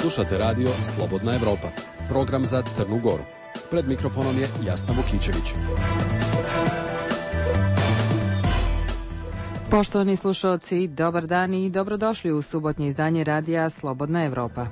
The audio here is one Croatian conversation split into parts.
Slušate radio Slobodna Evropa, program za Crnu Goru. Pred mikrofonom je Jasna Vukićević. Poštovani slušalci, dobar dan i dobrodošli u subotnje izdanje radija Slobodna Evropa.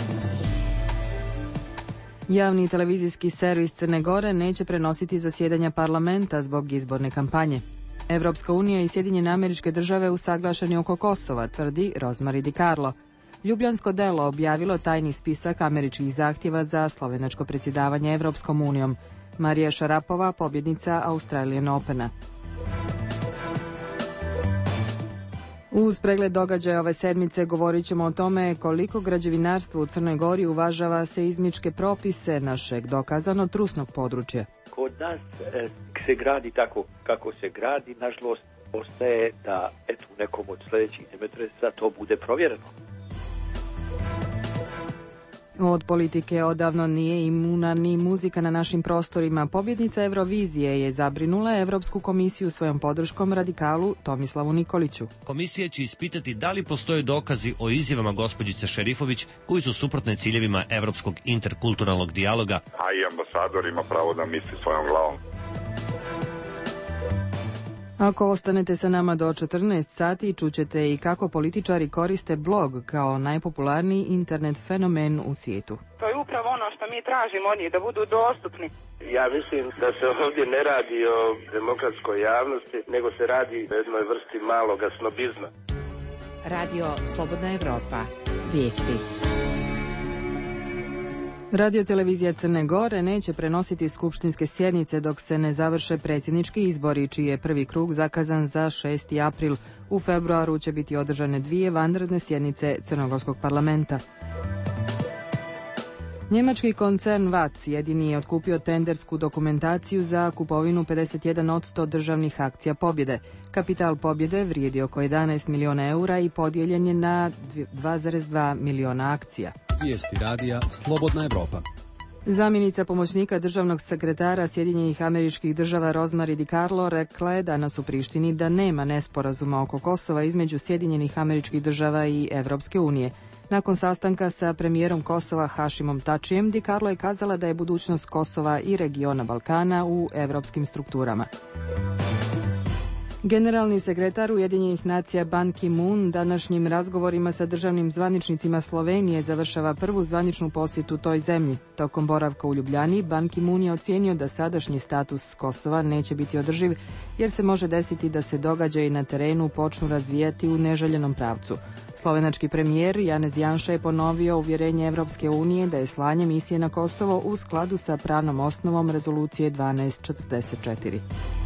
Javni televizijski servis Crne Gore neće prenositi zasjedanja parlamenta zbog izborne kampanje. Evropska unija i Sjedinjene Američke Države usaglašeni oko Kosova, tvrdi Rozmari Di Carlo. Ljubljansko delo objavilo tajni spisak američkih zahtjeva za slovenačko predsjedavanje Evropskom unijom. Marija Šarapova, pobjednica Australian Opena. Uz pregled događaja ove sedmice govorit ćemo o tome koliko građevinarstvo u Crnoj Gori uvažava seizmičke propise našeg dokazano trusnog područja. Kod nas se gradi tako kako se gradi, nažalost ostaje da u nekom od sljedećih zemljotresa to bude provjereno. Od politike odavno nije imuna ni muzika na našim prostorima. Pobjednica Eurovizije je zabrinula Evropsku komisiju svojom podrškom radikalu Tomislavu Nikoliću. Komisija će ispitati da li postoje dokazi o izjavama gospođice Šerifović koji su suprotne ciljevima evropskog interkulturalnog dijaloga. A i ambasador ima pravo da misli svojom glavom. Ako ostanete sa nama do 14 sati, čućete i kako političari koriste blog kao najpopularniji internet fenomen u svijetu. To je upravo ono što mi tražimo od njih, da budu dostupni. Ja mislim da se ovdje ne radi o demokratskoj javnosti, nego se radi o jednoj vrsti maloga snobizma. Radio Slobodna Evropa. Vijesti. Radio televizija Crne Gore neće prenositi skupštinske sjednice dok se ne završe predsjednički izbori, čiji je prvi krug zakazan za 6. april. U februaru će biti održane 2 vanredne sjednice Crnogorskog parlamenta. Njemački koncern VAC jedini je otkupio tendersku dokumentaciju za kupovinu 51% državnih akcija Pobjede. Kapital Pobjede vrijedi oko 11 milijuna eura i podijeljen je na 2,2 milijuna akcija. Vijesti radija Slobodna Evropa. Zamjenica pomoćnika državnog sekretara Sjedinjenih Američkih Država Rozmari Di Carlo rekla je danas u Prištini da nema nesporazuma oko Kosova između Sjedinjenih Američkih Država i Evropske unije. Nakon sastanka sa premijerom Kosova Hašimom Tačijem, Di Carlo je kazala da je budućnost Kosova i regiona Balkana u evropskim strukturama. Generalni sekretar Ujedinjenih nacija Ban Ki-moon današnjim razgovorima sa državnim zvaničnicima Slovenije završava prvu zvaničnu posjetu toj zemlji. Tokom boravka u Ljubljani, Ban Ki-moon je ocijenio da sadašnji status Kosova neće biti održiv, jer se može desiti da se događaji na terenu počnu razvijati u neželjenom pravcu. Slovenački premijer Janez Janša je ponovio uvjerenje Evropske unije da je slanje misije na Kosovo u skladu sa pravnom osnovom rezolucije 1244.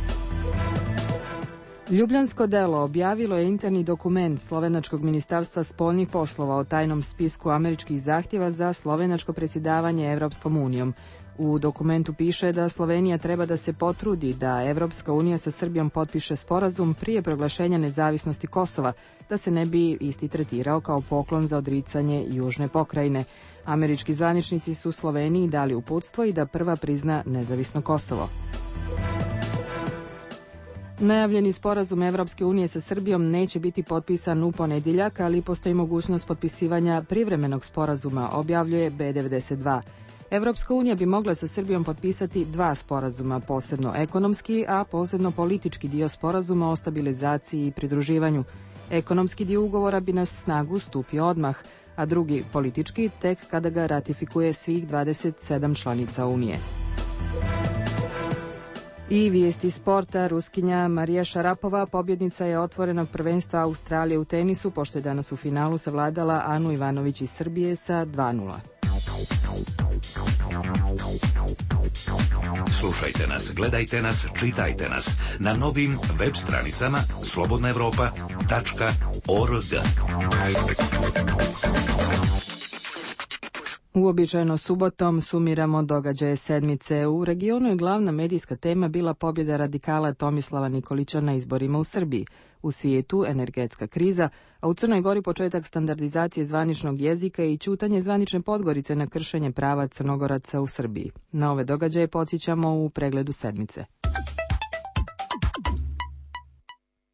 Ljubljansko delo objavilo je interni dokument Slovenačkog ministarstva spoljnih poslova o tajnom spisku američkih zahtjeva za slovenačko predsjedavanje Evropskom unijom. U dokumentu piše da Slovenija treba da se potrudi da Evropska unija sa Srbijom potpiše sporazum prije proglašenja nezavisnosti Kosova, da se ne bi isti tretirao kao poklon za odricanje južne pokrajine. Američki zvaničnici su Sloveniji dali uputstvo i da prva prizna nezavisno Kosovo. Najavljeni sporazum Evropske unije sa Srbijom neće biti potpisan u ponedjeljak, ali postoji mogućnost potpisivanja privremenog sporazuma, objavljuje B92. Evropska unija bi mogla sa Srbijom potpisati 2 sporazuma, posebno ekonomski, a posebno politički dio sporazuma o stabilizaciji i pridruživanju. Ekonomski dio ugovora bi na snagu stupio odmah, a drugi politički tek kada ga ratifikuje svih 27 članica Unije. I vijesti sporta. Ruskinja Marija Šarapova, pobjednica je otvorenog prvenstva Australije u tenisu, pošto je danas u finalu savladala Anu Ivanović iz Srbije sa 2:0. Slušajte nas, gledajte nas, čitajte nas na novim web stranicama slobodnaevropa.org. Uobičajeno subotom sumiramo događaje sedmice. U regionu je glavna medijska tema bila pobjeda radikala Tomislava Nikolića na izborima u Srbiji. U svijetu energetska kriza, a u Crnoj Gori početak standardizacije zvaničnog jezika i ćutanje zvanične Podgorice na kršenje prava Crnogoraca u Srbiji. Na ove događaje podsjećamo u pregledu sedmice.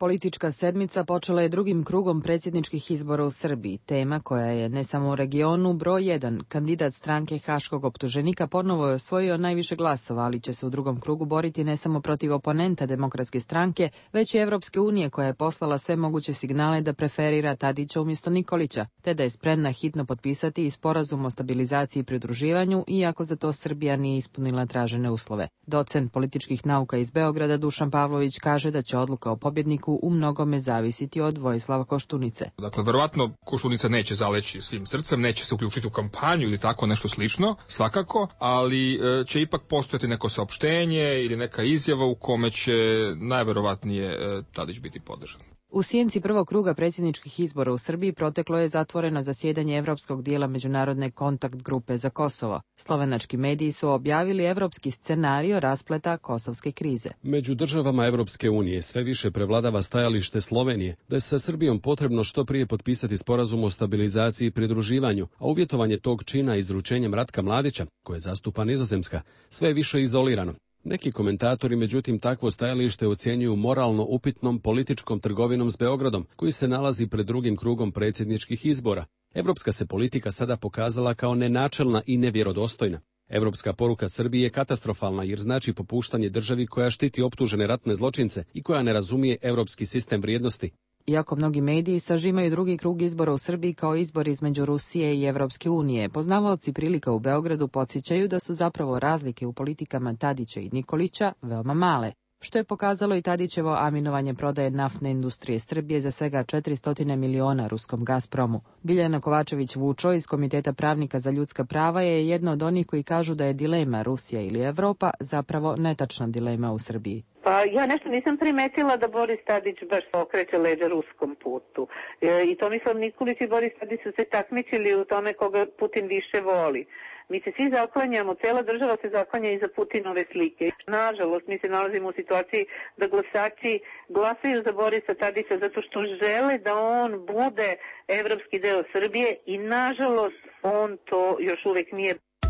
Politička sedmica počela je drugim krugom predsjedničkih izbora u Srbiji. Tema koja je ne samo u regionu broj 1, kandidat stranke haškog optuženika ponovo je osvojio najviše glasova, ali će se u drugom krugu boriti ne samo protiv oponenta Demokratske stranke, već i Evropske unije koja je poslala sve moguće signale da preferira Tadića umjesto Nikolića, te da je spremna hitno potpisati i sporazum o stabilizaciji i pridruživanju, iako za to Srbija nije ispunila tražene uslove. Docent političkih nauka iz Beograda Dušan Pavlović kaže da će odluka o pobjedniku u mnogome zavisiti od Vojislava Koštunice. Dakle, verovatno Koštunica neće zaleći svim srcem, neće se uključiti u kampanju ili tako nešto slično, svakako, ali će ipak postojati neko saopštenje ili neka izjava u kome će najverovatnije Tadić biti podržan. U sjenci prvog kruga predsjedničkih izbora u Srbiji proteklo je zatvoreno zasjedanje evropskog dijela međunarodne kontakt grupe za Kosovo. Slovenački mediji su objavili evropski scenario raspleta kosovske krize. Među državama Evropske unije sve više prevladava stajalište Slovenije da je sa Srbijom potrebno što prije potpisati sporazum o stabilizaciji i pridruživanju, a uvjetovanje tog čina izručenjem Ratka Mladića, koje zastupa Nizozemska, sve je više izolirano. Neki komentatori, međutim, takvo stajalište ocjenjuju moralno upitnom političkom trgovinom s Beogradom, koji se nalazi pred drugim krugom predsjedničkih izbora. Evropska se politika sada pokazala kao nenačelna i nevjerodostojna. Evropska poruka Srbije je katastrofalna jer znači popuštanje državi koja štiti optužene ratne zločince i koja ne razumije evropski sistem vrijednosti. Iako mnogi mediji sažimaju drugi krug izbora u Srbiji kao izbor između Rusije i Evropske unije, poznavaoci prilika u Beogradu podsjećaju da su zapravo razlike u politikama Tadića i Nikolića veoma male, što je pokazalo i Tadićevo aminovanje prodaje naftne industrije Srbije za svega 400 miliona ruskom Gazpromu. Biljana Kovačević-Vučo iz Komiteta pravnika za ljudska prava je jedna od onih koji kažu da je dilema Rusija ili Evropa zapravo netačna dilema u Srbiji. Pa ja nešto nisam primetila da Boris Tadić baš okreće leđa ruskom putu. I Tomislav Nikolić i Boris Tadić su se takmičili u tome koga Putin više voli. Mi se svi zaklanjamo, cela država se zaklanja iza Putinove slike. Nažalost, mi se nalazimo u situaciji da glasači glasaju za Borisa Tadića zato što žele da on bude evropski deo Srbije i nažalost on to još uvek nije.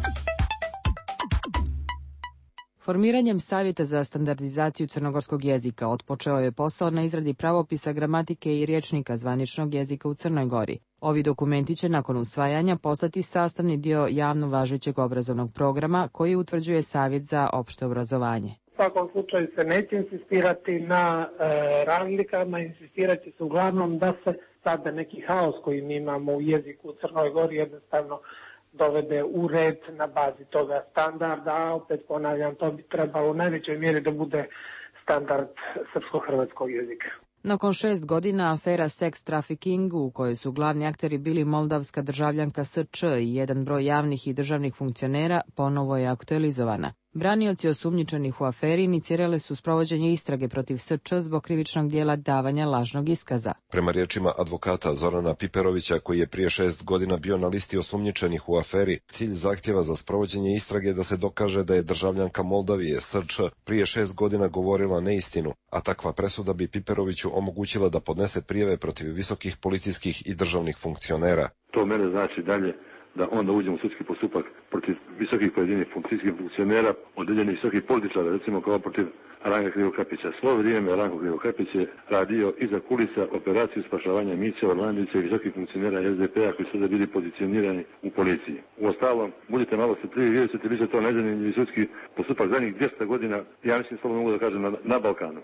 Formiranjem Savjeta za standardizaciju crnogorskog jezika otpočeo je posao na izradi pravopisa, gramatike i rječnika zvaničnog jezika u Crnoj Gori. Ovi dokumenti će nakon usvajanja postati sastavni dio javno važećeg obrazovnog programa koji utvrđuje Savjet za opšte obrazovanje. U svakom slučaju se neće insistirati na razlikama, insistirat će se uglavnom da se sada neki haos koji mi imamo u jeziku u Crnoj Gori jednostavno dovede u red na bazi toga standarda, a opet ponavljam, to bi trebalo u najvećoj mjeri da bude standard srpsko-hrvatskog jezika. Nakon 6 godina afera sex trafficking, u kojoj su glavni akteri bili moldavska državljanka SČ i jedan broj javnih i državnih funkcionera, ponovo je aktualizovana. Branioci osumnjičenih u aferi inicirali su sprovođenje istrage protiv SČ zbog krivičnog dijela davanja lažnog iskaza. Prema riječima advokata Zorana Piperovića, koji je prije 6 godina bio na listi osumnjičenih u aferi, cilj zahtjeva za sprovođenje istrage da se dokaže da je državljanka Moldavije SČ prije 6 godina govorila neistinu, a takva presuda bi Piperoviću omogućila da podnese prijave protiv visokih policijskih i državnih funkcionera. To mene znači dalje da onda uđemo u sudski postupak protiv visokih pojedinih policijskih funkcionera, odeljenih visokih političara, recimo kao protiv Ranka Krivokapića. Svo vrijeme Ranko Krivokapić je radio iza kulisa operaciju spašavanja Mića, Orlandića i visokih funkcionera SDP-a koji su da bili pozicionirani u policiji. Uostalom, budite malo se prije, vidjet ćete, bit će to najzanimljiviji sudski postupak zadnjih 200 godina, ja mislim, slobodno mogu da kažem, na Balkanu.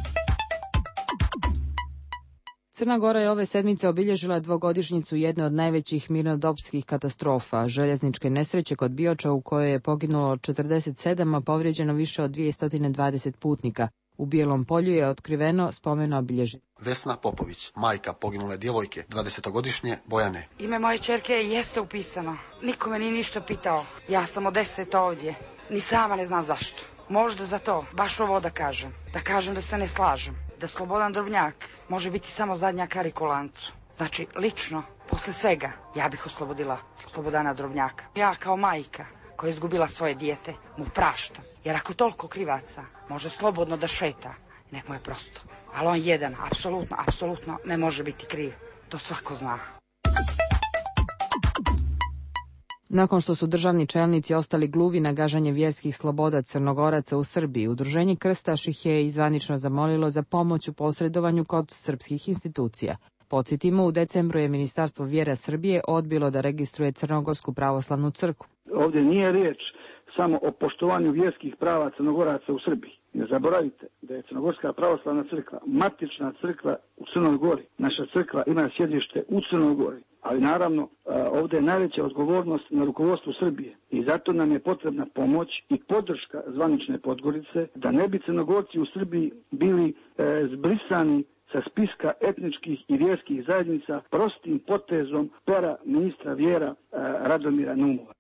Crna Gora je ove sedmice obilježila dvogodišnjicu jedne od najvećih mirnodopskih katastrofa, željezničke nesreće kod Bioča u kojoj je poginulo 47, a povrijeđeno više od 220 putnika. U Bijelom Polju je otkriveno spomen obilježje. Vesna Popović, majka poginule djevojke, 20-godišnje Bojane. Ime moje ćerke jeste upisano. Niko me nije ništa pitao. Ja sam od 10 ovdje. Ni sama ne znam zašto. Možda za to, baš ovo da kažem. Da kažem da se ne slažem. Da Slobodan Drobnjak može biti samo zadnja karika u lancu. Znači, lično, posle svega, ja bih oslobodila Slobodana Drobnjaka. Ja kao majka koja je izgubila svoje dijete, mu praštam. Jer ako toliko krivaca može slobodno da šeta, nek mu je prosto. Ali on jedan, apsolutno ne može biti kriv. To svako zna. Nakon što su državni čelnici ostali gluvi na gaženje vjerskih sloboda Crnogoraca u Srbiji, Udruženje Krstaš ih je zvanično zamolilo za pomoć u posredovanju kod srpskih institucija. Podsjetimo, u decembru je Ministarstvo vjera Srbije odbilo da registruje Crnogorsku pravoslavnu crkvu. Ovdje nije riječ samo o poštovanju vjerskih prava Crnogoraca u Srbiji. Ne zaboravite da je Crnogorska pravoslavna crkva matična crkva u Crnoj Gori. Naša crkva ima sjedište u Crnoj Gori. Ali naravno, ovdje je najveća odgovornost na rukovodstvu Srbije i zato nam je potrebna pomoć i podrška zvanične Podgorice da ne bi Crnogorci u Srbiji bili zbrisani sa spiska etničkih i vjerskih zajednica prostim potezom pera ministra vjera Radomira Naumova.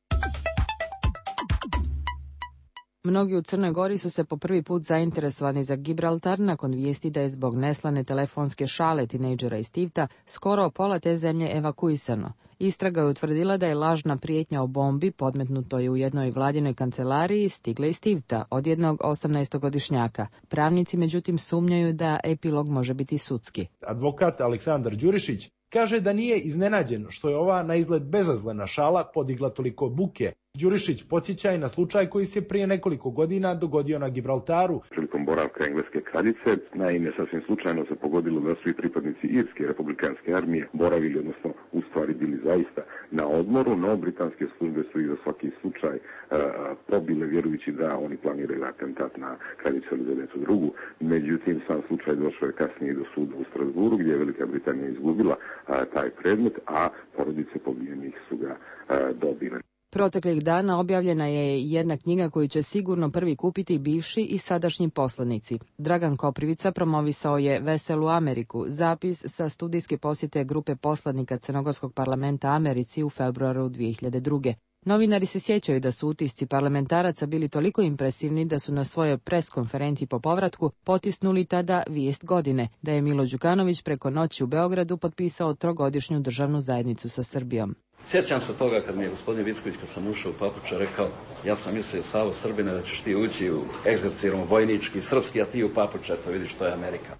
Mnogi u Crnoj Gori su se po prvi put zainteresovani za Gibraltar nakon vijesti da je zbog neslane telefonske šale tinejdžera iz Tivta skoro pola te zemlje evakuisano. Istraga je utvrdila da je lažna prijetnja o bombi podmetnutoj u jednoj vladinoj kancelariji stigla iz Tivta od jednog 18-godišnjaka. Pravnici međutim sumnjaju da epilog može biti sudski. Advokat Aleksandar Đurišić kaže da nije iznenađen što je ova na izgled bezazlena šala podigla toliko buke. Đurišić podsjeća i na slučaj koji se prije nekoliko godina dogodio na Gibraltaru. Prilikom boravka engleske kraljice, naime sasvim slučajno se pogodilo da su i pripadnici Irske republikanske armije boravili, odnosno u stvari bili zaista na odmoru, no britanske službe su ih za svaki slučaj probile vjerujući da oni planiraju atentat na kraljicu Elizabetu II. Međutim, sam slučaj došao je kasnije do suda u Strasburu gdje je Velika Britanija izgubila taj predmet, a porodice pobijenih su ga dobile. Proteklih dana objavljena je jedna knjiga koju će sigurno prvi kupiti bivši i sadašnji poslanici. Dragan Koprivica promovisao je Veselu Ameriku, zapis sa studijske posjete grupe poslanika Crnogorskog parlamenta Americi u februaru 2002. Novinari se sjećaju da su utisci parlamentaraca bili toliko impresivni da su na svojoj pres konferenciji po povratku potisnuli tada vijest godine, da je Milo Đukanović preko noći u Beogradu potpisao 3-godišnju državnu zajednicu sa Srbijom. Sjećam se toga kad mi je gospodin Vicković, kad sam ušao u Papuče, rekao: ja sam mislio, Savo Srbine, da ćeš ti ući u egzercirom vojnički srpski, a ti u Papuče, to vidiš, to je Amerika.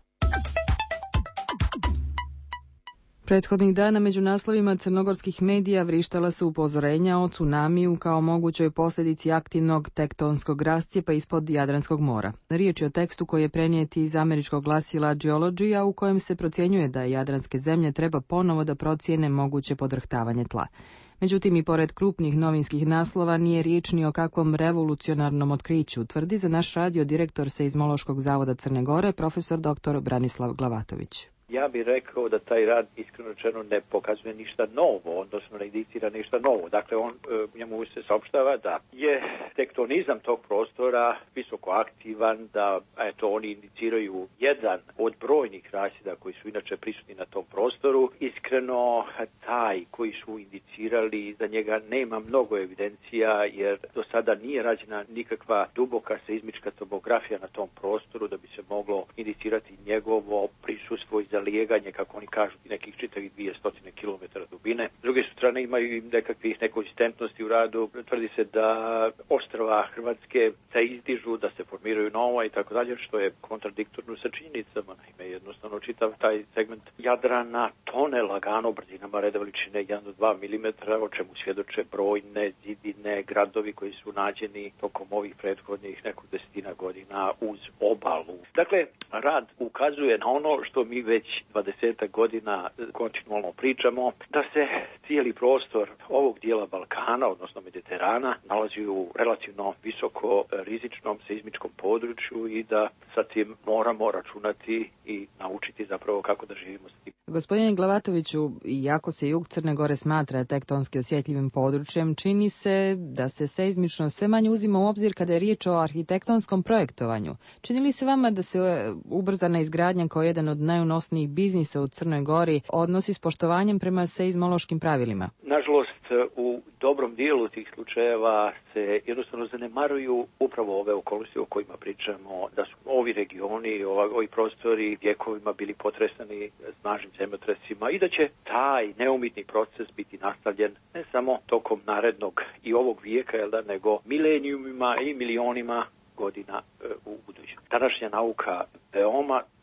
Prethodnih dana među naslovima crnogorskih medija vrištala su upozorenja o tsunamiju kao mogućoj posljedici aktivnog tektonskog rascjepa ispod Jadranskog mora. Riječ je o tekstu koji je prenijeti iz američkog glasila Geology, u kojem se procjenjuje da jadranske zemlje treba ponovo da procijene moguće podrhtavanje tla. Međutim, i pored krupnih novinskih naslova nije riječ ni o kakvom revolucionarnom otkriću, tvrdi za naš radio direktor Seizmološkog zavoda Crne Gore, profesor dr. Branislav Glavatović. Ja bih rekao da taj rad iskreno rečeno ne pokazuje ništa novo, odnosno ne indicira ništa novo. Dakle, njemu se saopštava da je tektonizam tog prostora visoko aktivan, da oni indiciraju jedan od brojnih rasjeda koji su inače prisutni na tom prostoru. Iskreno, taj koji su indicirali, za njega nema mnogo evidencija, jer do sada nije rađena nikakva duboka seizmička topografija na tom prostoru da bi se moglo indicirati njegovo prisustvo i zalijeganje, kako oni kažu, nekih čitavih 200 km dubine. S druge strane imaju i nekakvih nekonzistentnosti u radu. Tvrdi se da ostrva Hrvatske se izdižu, da se formiraju nova i tako dalje, što je kontradiktorno sa činjenicama. Naime, jednostavno čitav taj segment Jadrana tone lagano brzinama reda veličine 1 do 2 mm, o čemu svjedoče brojne zidine, gradovi koji su nađeni tokom ovih prethodnih nekog 10 godina uz obalu. Dakle, rad ukazuje na ono što mi već 20 godina kontinualno pričamo, da se cijeli prostor ovog dijela Balkana, odnosno Mediterana, nalazi u relativno visoko rizičnom seizmičkom području i da sa tim moramo računati i naučiti zapravo kako da živimo s tim. Gospodine Glavatoviću, iako se jug Crne Gore smatra tektonski osjetljivim područjem, čini se da se seizmično sve manje uzima u obzir kada je riječ o arhitektonskom projektovanju. Čini li se vama da se ubrzana izgradnja kao jedan od najunosnijih biznisa u Crnoj Gori odnosi s poštovanjem prema seizmološkim pravilima? Nažalost, u dobrom dijelu tih slučajeva se jednostavno zanemaruju upravo ove okolnosti o kojima pričamo, da su ovi regioni, ovi prostori vjekovima bili potresani snažnim zemljotresima i da će taj neumitni proces biti nastavljen ne samo tokom narednog i ovog vijeka, nego milenijumima i milionima godina u budućnosti. Današnja nauka veoma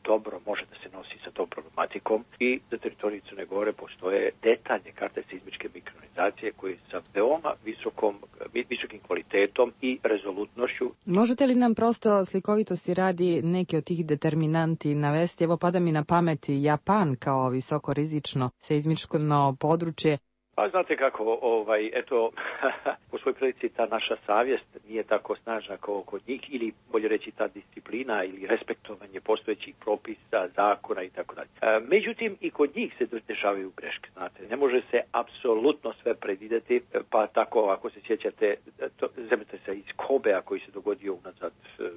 dobro može da se nosi sa tom problematikom i za teritoriju Crne Gore postoje detaljne karte seizmičke mikronizacije koje sa veoma visokim kvalitetom i rezolutnošću. Možete li nam prosto slikovitosti radi neke od tih determinanti navesti? Evo pada mi na pamet Japan kao visoko rizično seizmičko područje. Pa znate kako, po svojoj prilici ta naša savjest nije tako snažna kao kod njih, ili bolje reći ta disciplina ili respektovanje postojećih propisa, zakona i tako dalje. Međutim, i kod njih se dešavaju greške, znate. Ne može se apsolutno sve predvideti, pa tako ako se sjećate zemljotresa iz Kobea koji se dogodio unazad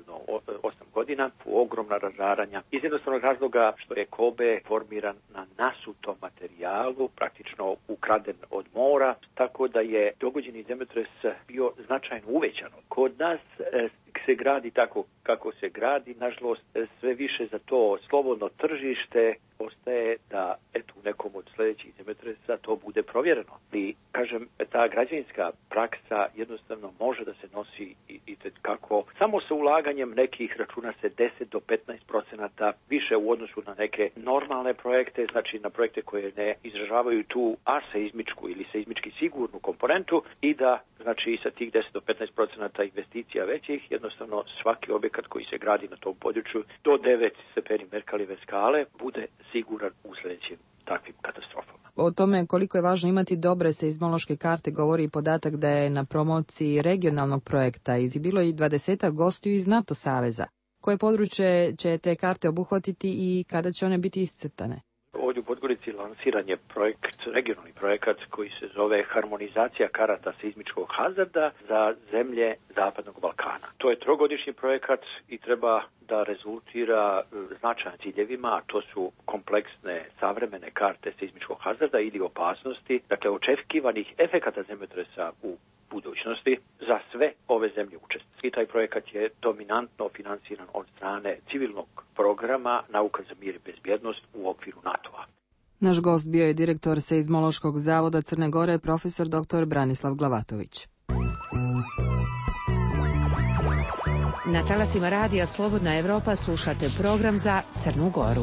8 godina, ogromna razaranja. Iz jednostavnog razloga što je Kobe formiran na nasutom materijalu, praktično ukraden od mora, tako da je dogođeni zemljotres bio značajno uvećan. Kod nas se gradi tako kako se gradi, nažalost sve više za to slobodno tržište ostaje da u nekom od sljedećih zemljotresa to bude provjereno. I kažem, ta građevinska praksa jednostavno može da se nosi i kako samo sa ulaganjem nekih, računa se 10 do 15% više u odnosu na neke normalne projekte, znači na projekte koje ne izražavaju tu aseizmičku ili seizmički sigurnu komponentu, i da znači sa tih 10 do 15% investicija većih, jednostavno svaki objekat koji se gradi na tom području do 9 stepeni Merkalijeve skale bude siguran u sljedećim takvim katastrofama. O tome koliko je važno imati dobre seizmološke karte govori i podatak da je na promociji regionalnog projekta bilo i 20 gostiju iz NATO saveza. Koje područje će te karte obuhvatiti i kada će one biti iscrtane? Ovdje u Podgorici lansiran je regionalni projekat koji se zove Harmonizacija karata seizmičkog hazarda za zemlje Zapadnog Balkana. To je trogodišnji projekat i treba da rezultira značajnim ciljevima, a to su kompleksne savremene karte seizmičkog hazarda ili opasnosti, dakle očekivanih efekata zemljotresa u budućnosti za sve ove zemlje učesnice. I taj projekat je dominantno finansiran od strane civilnog programa Nauka za mir i bezbjednost u okviru NATO-a. Naš gost bio je direktor Seizmološkog zavoda Crne Gore, profesor dr. Branislav Glavatović. Na talasima radija Slobodna Evropa slušate program za Crnu Goru.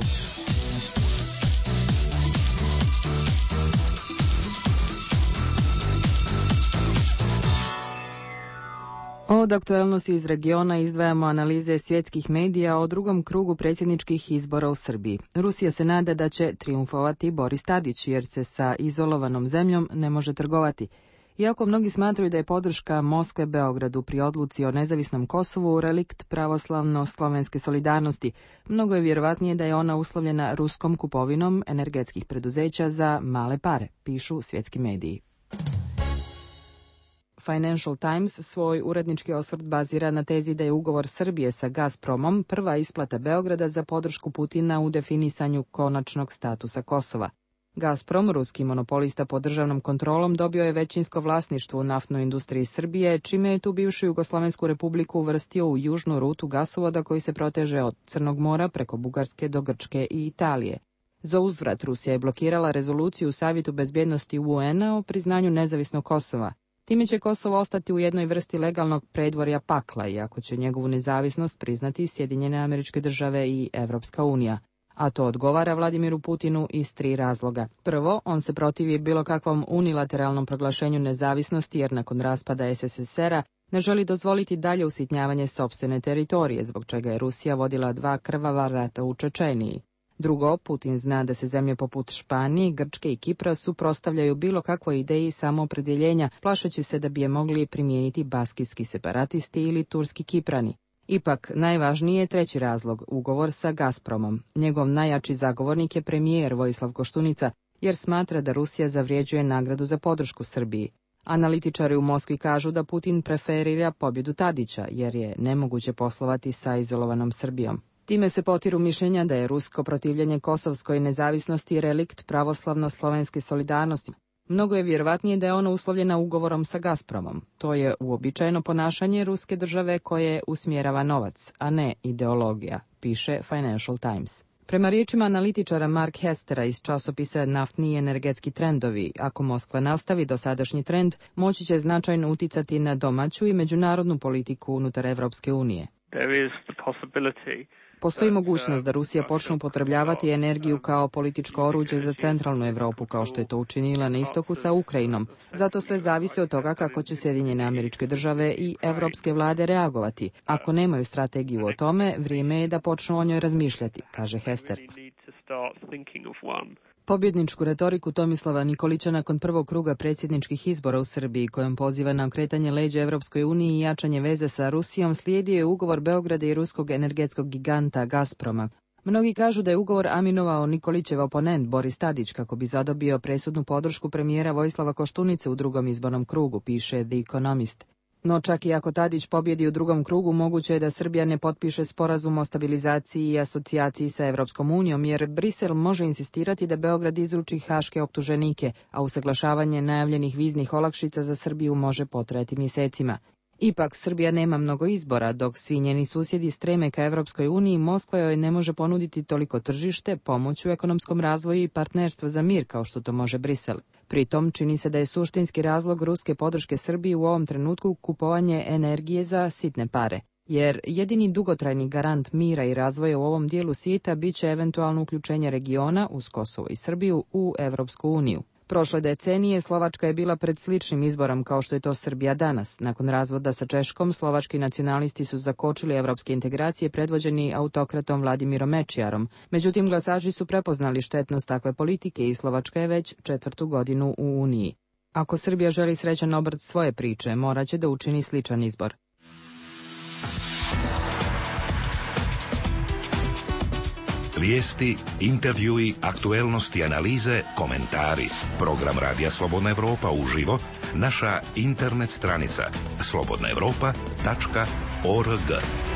Od aktualnosti iz regiona izdvajamo analize svjetskih medija o drugom krugu predsjedničkih izbora u Srbiji. Rusija se nada da će triumfovati Boris Tadić jer se sa izolovanom zemljom ne može trgovati. Iako mnogi smatraju da je podrška Moskve Beogradu pri odluci o nezavisnom Kosovu relikt pravoslavno-slovenske solidarnosti, mnogo je vjerovatnije da je ona uslovljena ruskom kupovinom energetskih preduzeća za male pare, pišu svjetski mediji. Financial Times svoj urednički osvrt bazira na tezi da je ugovor Srbije sa Gazpromom prva isplata Beograda za podršku Putina u definisanju konačnog statusa Kosova. Gazprom, ruski monopolista pod državnom kontrolom, dobio je većinsko vlasništvo u naftnoj industriji Srbije, čime je tu bivšu Jugoslavensku republiku uvrstio u južnu rutu gasovoda koji se proteže od Crnog mora preko Bugarske do Grčke i Italije. Za uzvrat Rusija je blokirala rezoluciju u Savjetu bezbjednosti UN-a o priznanju nezavisnog Kosova. Time će Kosovo ostati u jednoj vrsti legalnog predvorja pakla, iako će njegovu nezavisnost priznati Sjedinjene Američke Države i Evropska unija. A to odgovara Vladimiru Putinu iz 3 razloga. Prvo, on se protivi bilo kakvom unilateralnom proglašenju nezavisnosti jer nakon raspada SSSR-a ne želi dozvoliti dalje usitnjavanje sopstvene teritorije, zbog čega je Rusija vodila 2 krvava rata u Čečeniji. Drugo, Putin zna da se zemlje poput Španije, Grčke i Kipra suprotstavljaju bilo kakvoj ideji samoopredjeljenja, plašeći se da bi je mogli primijeniti baskijski separatisti ili turski Kiprani. Ipak, najvažniji je 3. razlog, ugovor sa Gazpromom. Njegov najjači zagovornik je premijer Vojislav Koštunica, jer smatra da Rusija zavrijeđuje nagradu za podršku Srbiji. Analitičari u Moskvi kažu da Putin preferira pobjedu Tadića, jer je nemoguće poslovati sa izolovanom Srbijom. Time se potiru mišljenja da je rusko protivljenje kosovskoj nezavisnosti relikt pravoslavno-slovenske solidarnosti. Mnogo je vjerovatnije da je ono uslovljena ugovorom sa Gazpromom. To je uobičajeno ponašanje ruske države koje usmjerava novac, a ne ideologija, piše Financial Times. Prema riječima analitičara Mark Hestera iz časopisa Naftni i energetski trendovi, ako Moskva nastavi dosadašnji trend, moći će značajno uticati na domaću i međunarodnu politiku unutar Evropske unije. Postoji mogućnost da Rusija počne upotrebljavati energiju kao političko oruđe za centralnu Evropu, kao što je to učinila na istoku sa Ukrajinom. Zato sve zavisi od toga kako će Sjedinjene Američke Države i evropske vlade reagovati. Ako nemaju strategiju o tome, vrijeme je da počnu o njoj razmišljati, kaže Hester. Pobjedničku retoriku Tomislava Nikolića nakon prvog kruga predsjedničkih izbora u Srbiji, kojom poziva na okretanje leđa Evropskoj uniji i jačanje veze sa Rusijom, slijedio je ugovor Beograda i ruskog energetskog giganta Gazproma. Mnogi kažu da je ugovor aminovao Nikolićev oponent Boris Tadić kako bi zadobio presudnu podršku premijera Vojislava Koštunice u drugom izbornom krugu, piše The Economist. No čak i ako Tadić pobjedi u drugom krugu, moguće je da Srbija ne potpiše sporazum o stabilizaciji i asocijaciji sa Evropskom unijom, jer Brisel može insistirati da Beograd izruči haške optuženike, a usaglašavanje najavljenih viznih olakšica za Srbiju može potrajati mjesecima. Ipak, Srbija nema mnogo izbora, dok svi njeni susjedi streme ka Evropskoj uniji, Moskva joj ne može ponuditi toliko tržište, pomoć u ekonomskom razvoju i partnerstvo za mir kao što to može Brisel. Pritom, čini se da je suštinski razlog ruske podrške Srbiji u ovom trenutku kupovanje energije za sitne pare. Jer jedini dugotrajni garant mira i razvoja u ovom dijelu svijeta bit će eventualno uključenje regiona uz Kosovo i Srbiju u Evropsku uniju. Prošle decenije Slovačka je bila pred sličnim izborom kao što je to Srbija danas. Nakon razvoda sa Češkom, slovački nacionalisti su zakočili evropske integracije predvođeni autokratom Vladimirom Mečiarom. Međutim, glasači su prepoznali štetnost takve politike i Slovačka je već 4. godinu u Uniji. Ako Srbija želi srećan obrt svoje priče, morat će da učini sličan izbor. Vijesti, intervjui, aktuelnosti, analize, komentari. Program Radija Slobodna Evropa uživo, naša internet stranica slobodnaevropa.org.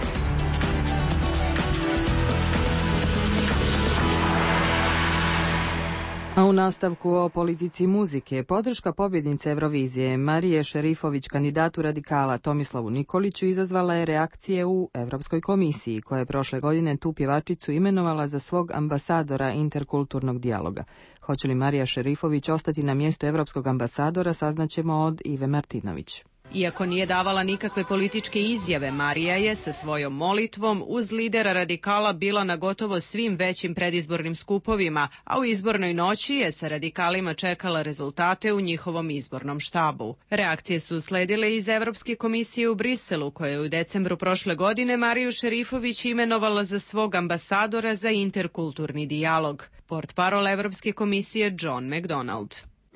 A u nastavku o politici muzike, podrška pobjednice Eurovizije Marije Šerifović kandidatu radikala Tomislavu Nikoliću izazvala je reakcije u Evropskoj komisiji, koja je prošle godine tu pjevačicu imenovala za svog ambasadora interkulturnog dijaloga. Hoće li Marija Šerifović ostati na mjestu evropskog ambasadora, saznaćemo od Ive Martinović. Iako nije davala nikakve političke izjave, Marija je sa svojom molitvom uz lidera radikala bila na gotovo svim većim predizbornim skupovima, a u izbornoj noći je sa radikalima čekala rezultate u njihovom izbornom štabu. Reakcije su sledile iz Evropske komisije u Briselu, koja je u decembru prošle godine Mariju Šerifović imenovala za svog ambasadora za interkulturni dijalog. Portparol Evropske komisije John McDonald.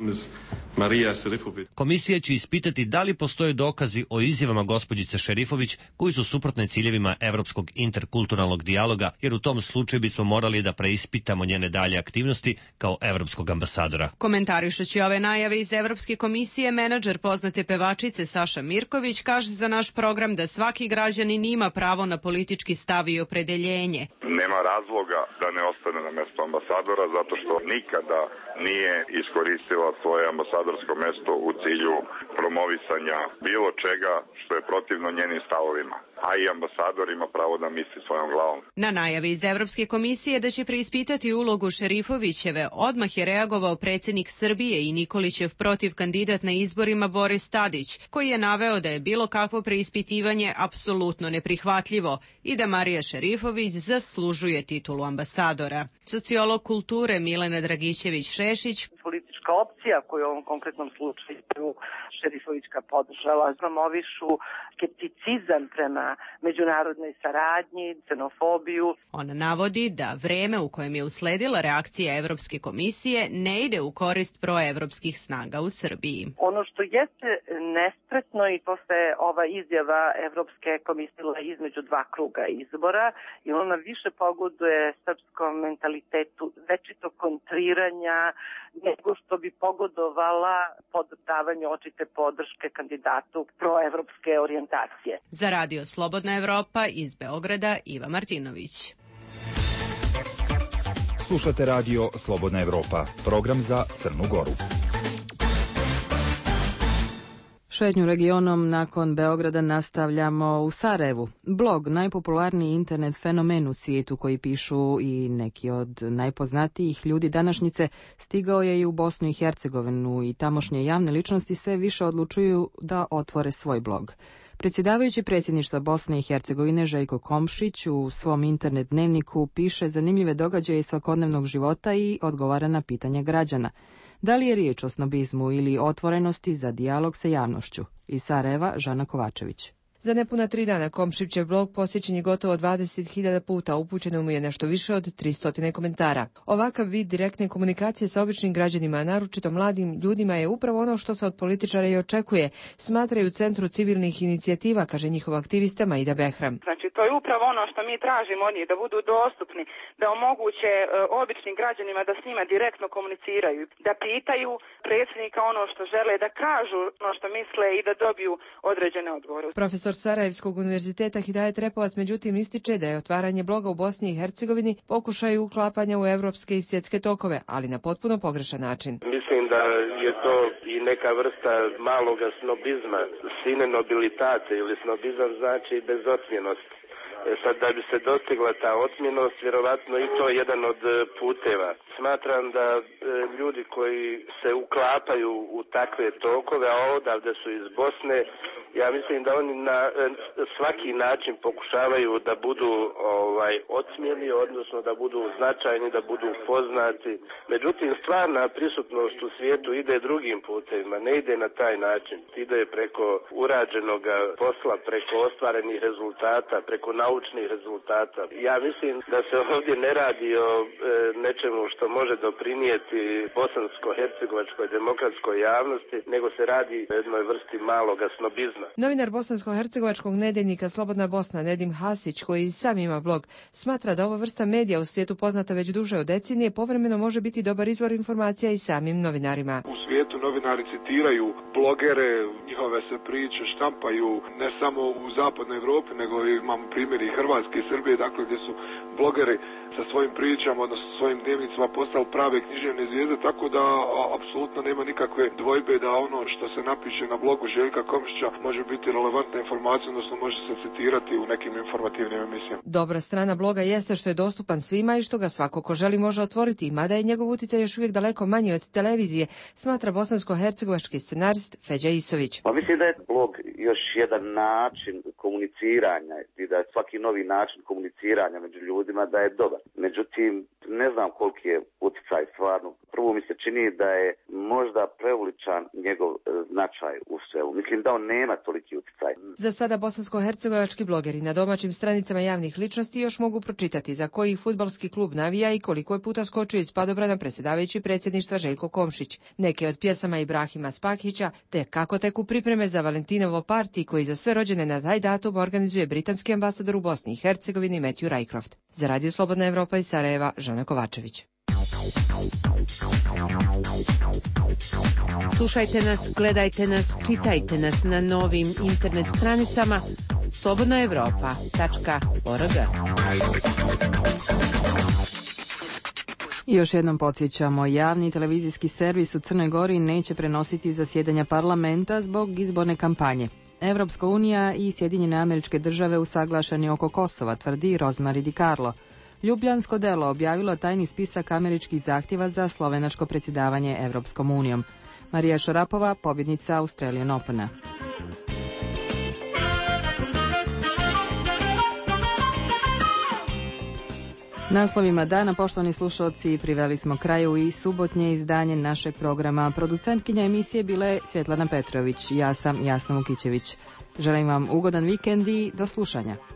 Komisija će ispitati da li postoje dokazi o izjavama gospođice Šerifović koji su suprotne ciljevima evropskog interkulturalnog dijaloga, jer u tom slučaju bismo morali da preispitamo njene dalje aktivnosti kao evropskog ambasadora. Komentarišući ove najave iz Evropske komisije, menadžer poznate pevačice Saša Mirković kaže za naš program da svaki građanin ima pravo na politički stav i opredeljenje. Nema razloga da ne ostane na mjestu ambasadora, zato što nikada nije iskoristila svoje ambasadorsko mjesto u cilju promovisanja bilo čega što je protivno njenim stavovima. A i ambasador ima pravo da misli svojom glavom. Na najavi iz Evropske komisije da će preispitati ulogu Šerifovićeve, odmah je reagovao predsjednik Srbije i Nikolićev protiv kandidat na izborima Boris Tadić, koji je naveo da je bilo kakvo preispitivanje apsolutno neprihvatljivo i da Marija Šerifović zaslužuje titulu ambasadora. Sociolog kulture Milena Dragićević-Šešić: politička opcija koju u ovom konkretnom slučaju Šerifovićka podržala promovišu skepticizam prema međunarodnoj saradnji, ksenofobiju. On navodi da vreme u kojem je usledila reakcija Evropske komisije ne ide u korist proevropskih snaga u Srbiji. Ono što jeste nespretno i posle ova izjava Evropske komisije između dva kruga izbora i ona više pogoduje srpskom mentalitetu večito kontriranja nego što bi pogodovala davanju očite podrške kandidatu proevropske orijentacije. Za Radio Slobodna Evropa iz Beograda Iva Martinović. Slušate Radio Slobodna Evropa, program za Crnu Goru. Šetnju regionom nakon Beograda nastavljamo u Sarajevu. Blog, najpopularniji internet fenomen u svijetu koji pišu i neki od najpoznatijih ljudi današnjice, stigao je i u Bosnu i Hercegovinu i tamošnje javne ličnosti sve više odlučuju da otvore svoj blog. Predsjedavajući predsjedništva Bosne i Hercegovine Željko Komšić u svom internet dnevniku piše zanimljive događaje iz svakodnevnog života i odgovara na pitanja građana. Da li je riječ o snobizmu ili otvorenosti za dijalog sa javnošću? Iz Sarajeva, Žana Kovačević. Za nepuna 3 dana Komšićev blog posjećen je gotovo 20.000 puta, upućeno mu je nešto više od 300 komentara. Ovakav vid direktne komunikacije sa običnim građanima, a naročito mladim ljudima, je upravo ono što se od političara i očekuje, smatraju u Centru civilnih inicijativa, kaže njihova aktivista Maida Behram. Znači, to je upravo ono što mi tražimo od njih, da budu dostupni, da omoguće običnim građanima da s njima direktno komuniciraju, da pitaju predsjednika ono što žele, da kažu ono što misle i da dobiju određene odgovore. Profesor Sarajevskog univerziteta Hidajet Repovac međutim ističe da je otvaranje bloga u Bosni i Hercegovini pokušaj uklapanja u evropske i svjetske tokove, ali na potpuno pogrešan način. Mislim da je to i neka vrsta maloga snobizma, sine nobilitate ili snobizam znači bezocnjenost. Sad da bi se dostigla ta otmjenost, vjerovatno i to je jedan od puteva. Smatram da ljudi koji se uklapaju u takve tokove, a odavde su iz Bosne, ja mislim da oni na svaki način pokušavaju da budu ocmjeni, odnosno da budu značajni, da budu poznati. Međutim, stvarna prisutnost u svijetu ide drugim putevima, ne ide na taj način. Ide preko urađenog posla, preko ostvarenih rezultata, preko naučnih rezultata. Ja mislim da se ovdje ne radi o nečemu što može doprinijeti bosansko-hercegovačkoj demokratskoj javnosti, nego se radi o jednoj vrsti maloga snobizma. Novinar bosansko-hercegovačkog nedeljnika Slobodna Bosna Nedim Hasić, koji sam ima blog, smatra da ova vrsta medija u svijetu poznata već duže od decenije povremeno može biti dobar izvor informacija i samim novinarima. U svijetu novinari citiraju blogere, njihove se priče štampaju ne samo u zapadnoj Europi, nego imamo primjeri i Hrvatske i Srbije, dakle gdje su blogeri sa svojim pričama, odnosno svojim dnevnicima postali prave književne zvijezde, tako da apsolutno nema nikakve dvojbe da ono što se napiše na blogu Željka Komšića može biti relevantna informacija, odnosno može se citirati u nekim informativnim emisijama. Dobra strana bloga jeste što je dostupan svima i što ga svako ko želi može otvoriti, mada je njegov utjecaj još uvijek daleko manji od televizije, smatra bosansko-hercegovački scenarist Feđa Isović. Pa mislim da je blog još jedan način komuniciranja i da je svaki novi način komuniciranja među ljudima da je dobar. Međutim, ne znam koliki je utjecaj stvarno. Prvo mi se čini da je možda preuličan njegov značaj u svemu. Mislim da on nema toliki utjecaj. Za sada bosansko-hercegovački blogeri na domaćim stranicama javnih ličnosti još mogu pročitati za koji fudbalski klub navija i koliko je puta skočio iz padobrana predsjedavajući predsjedništva Željko Komšić. Neke od pjesama Ibrahima Spahića, te kako teku pripreme za Valentinovo parti koji za sve rođene na taj datum organizuje britanski ambasador u Bosni i Hercegovini Matthew Rycroft. Za Radio Slobodna Evropa iz Sarajeva, Žana Kovačević. Slušajte nas, gledajte nas, čitajte nas na novim internet stranicama slobodnaevropa.org. I još jednom podsjećamo, javni televizijski servis u Crnoj Gori neće prenositi zasjedanja parlamenta zbog izborne kampanje. Evropska unija i Sjedinjene Američke Države usaglašeni oko Kosova, tvrdi Rozmari Di Carlo. Ljubljansko delo objavilo tajni spisak američkih zahtjeva za slovenačko predsjedavanje Evropskom unijom. Marija Šarapova, pobjednica Australian Opena. Naslovima dana, poštovani slušalci, priveli smo kraju i subotnje izdanje našeg programa. Producentkinja emisije bila je Svjetlana Petrović, ja sam Jasna Vukićević. Želim vam ugodan vikend i do slušanja.